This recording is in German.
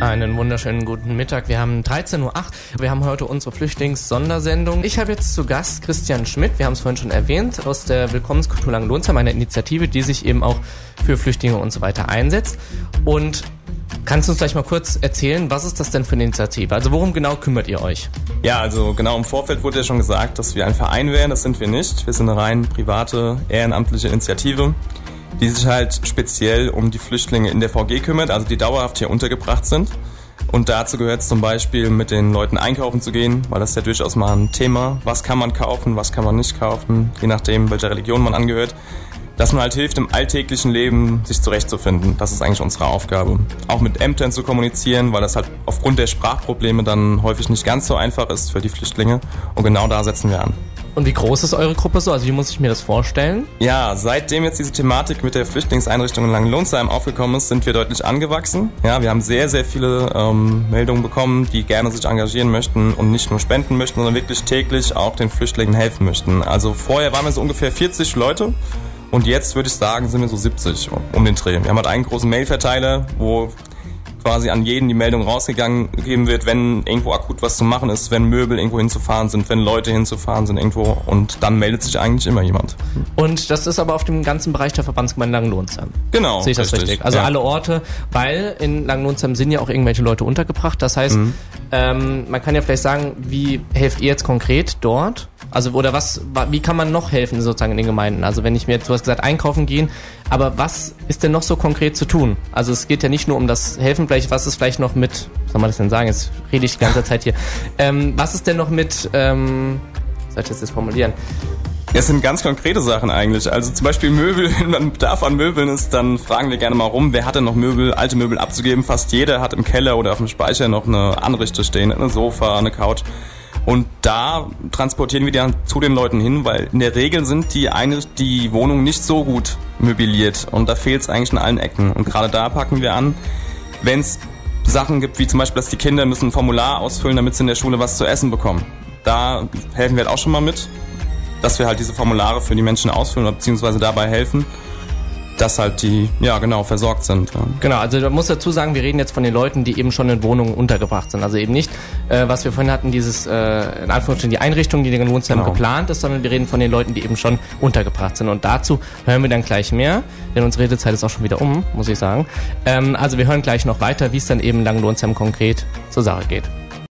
Einen wunderschönen guten Mittag. Wir haben 13.08 Uhr. Wir haben heute unsere Flüchtlings-Sondersendung. Ich habe jetzt zu Gast Christian Schmidt, wir haben es vorhin schon erwähnt, aus der Willkommenskultur Langenlohnsheim, einer Initiative, die sich eben auch für Flüchtlinge und so weiter einsetzt. Und kannst du uns gleich mal kurz erzählen, was ist das denn für eine Initiative? Also worum genau kümmert ihr euch? Ja, also genau im Vorfeld wurde ja schon gesagt, dass wir ein Verein wären. Das sind wir nicht. Wir sind eine rein private, ehrenamtliche Initiative, die sich halt speziell um die Flüchtlinge in der VG kümmert, also die dauerhaft hier untergebracht sind. Und dazu gehört es zum Beispiel, mit den Leuten einkaufen zu gehen, weil das ist ja durchaus mal ein Thema. Was kann man kaufen, was kann man nicht kaufen, je nachdem, welcher Religion man angehört. Dass man halt hilft, im alltäglichen Leben sich zurechtzufinden. Das ist eigentlich unsere Aufgabe. Auch mit Ämtern zu kommunizieren, weil das halt aufgrund der Sprachprobleme dann häufig nicht ganz so einfach ist für die Flüchtlinge. Und genau da setzen wir an. Und wie groß ist eure Gruppe so? Also wie muss ich mir das vorstellen? Ja, seitdem jetzt diese Thematik mit der Flüchtlingseinrichtung in Langenlohnsheim aufgekommen ist, sind wir deutlich angewachsen. Ja, wir haben sehr, sehr viele Meldungen bekommen, die gerne sich engagieren möchten und nicht nur spenden möchten, sondern wirklich täglich auch den Flüchtlingen helfen möchten. Also vorher waren wir so ungefähr 40 Leute und jetzt würde ich sagen, sind wir so 70 um den Dreh. Wir haben halt einen großen Mailverteiler, wo quasi an jeden die Meldung rausgegeben wird, wenn irgendwo akut was zu machen ist, wenn Möbel irgendwo hinzufahren sind, wenn Leute hinzufahren sind irgendwo, und dann meldet sich eigentlich immer jemand. Und das ist aber auf dem ganzen Bereich der Verbandsgemeinde Langenlohnsheim. Genau. Sehe ich das richtig? Also ja. Alle Orte, weil in Langenlohnsheim sind ja auch irgendwelche Leute untergebracht. Das heißt, man kann ja vielleicht sagen, wie helft ihr jetzt konkret dort? Also oder wie kann man noch helfen sozusagen in den Gemeinden? Also wenn ich mir, du hast gesagt, einkaufen gehen, aber was ist denn noch so konkret zu tun? Also es geht ja nicht nur um das Helfen, vielleicht was ist vielleicht noch mit, was soll man das denn sagen? Jetzt rede ich die ganze Zeit hier. Was ist denn noch mit, soll ich das jetzt formulieren? Es sind ganz konkrete Sachen eigentlich. Also zum Beispiel Möbel, wenn man Bedarf an Möbeln ist, dann fragen wir gerne mal rum, wer hat denn noch Möbel, alte Möbel abzugeben? Fast jeder hat im Keller oder auf dem Speicher noch eine Anrichte stehen, ein Sofa, eine Couch. Und da transportieren wir die dann zu den Leuten hin, weil in der Regel sind die Wohnungen nicht so gut möbliert und da fehlt es eigentlich in allen Ecken. Und gerade da packen wir an, wenn es Sachen gibt, wie zum Beispiel, dass die Kinder müssen ein Formular ausfüllen, damit sie in der Schule was zu essen bekommen. Da helfen wir halt auch schon mal mit, dass wir halt diese Formulare für die Menschen ausfüllen beziehungsweise dabei helfen, dass halt die, ja genau, versorgt sind. Ja. Genau, also man muss dazu sagen, wir reden jetzt von den Leuten, die eben schon in Wohnungen untergebracht sind. Also eben nicht, was wir vorhin hatten, dieses, in Anführungsstrichen, die Einrichtung, die in Langenlohnsheim geplant ist, sondern wir reden von den Leuten, die eben schon untergebracht sind. Und dazu hören wir dann gleich mehr, denn unsere Redezeit ist auch schon wieder muss ich sagen. Also wir hören gleich noch weiter, wie es dann eben in Langenlohnsheim konkret zur Sache geht.